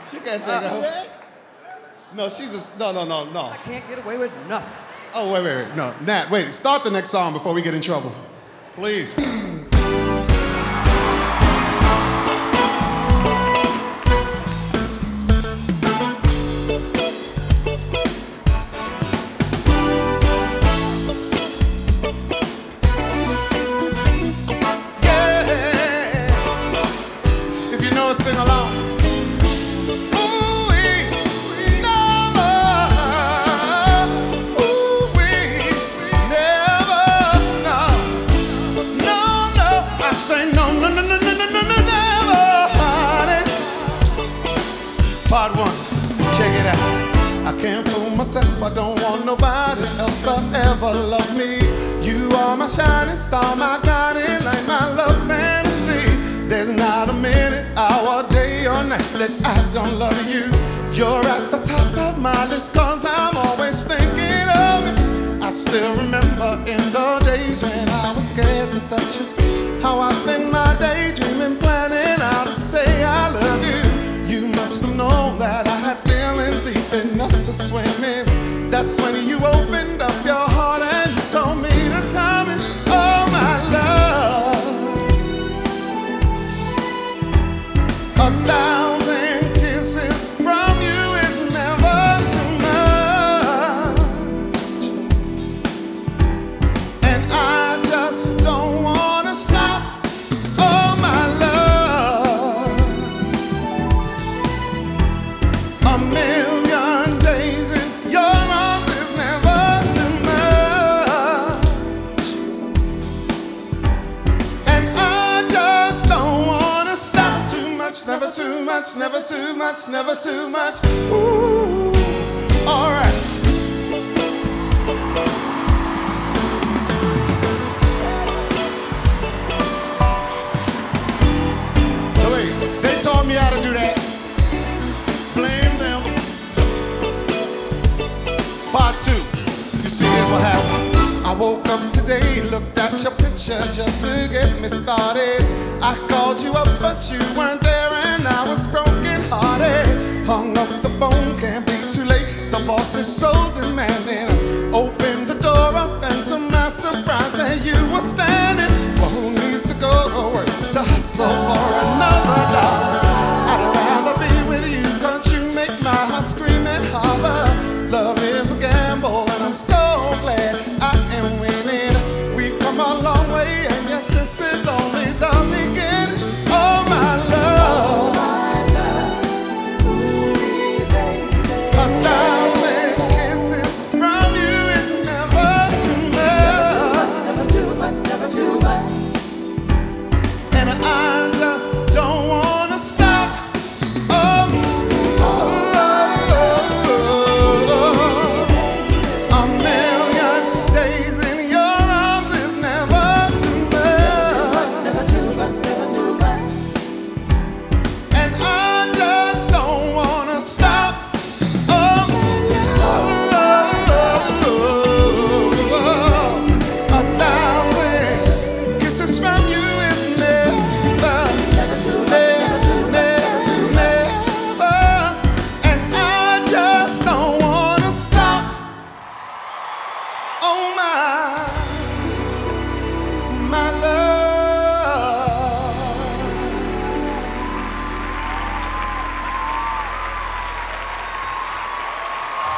She can't take that. No, she just, no. I can't get away with nothing. Oh, wait. No, Nat, wait. Start the next song before we get in trouble. Please. Sing along. Ooh-wee, never. Ooh-wee, never. No. I say no, never, honey. Part one, check it out. I can't fool myself. I don't want nobody else to ever love me. You are my shining star, my guiding light, my love fantasy. There's not a minute, hour, day, or night that I don't love you. You're at the top of my list, cause I'm always thinking of you. I still remember in the days when I was scared to touch you, how I spent my day dreaming, planning how to say I love you. You must have known that I had feelings deep enough to swim in. That's when you opened up your heart and told me to come in. Oh my love, 1,000 kisses from you is never too much, and I just don't wanna stop. Oh my love, 1,000,000 days in your arms is never too much, and I just don't wanna stop. Never too much, never too much, never too much. Ooh, all right. So wait, they taught me how to do that. Blame them. Part two. You see, here's what happened. I woke up today, looked at your picture just to get me started. I called you up, but you weren't there, and I was broke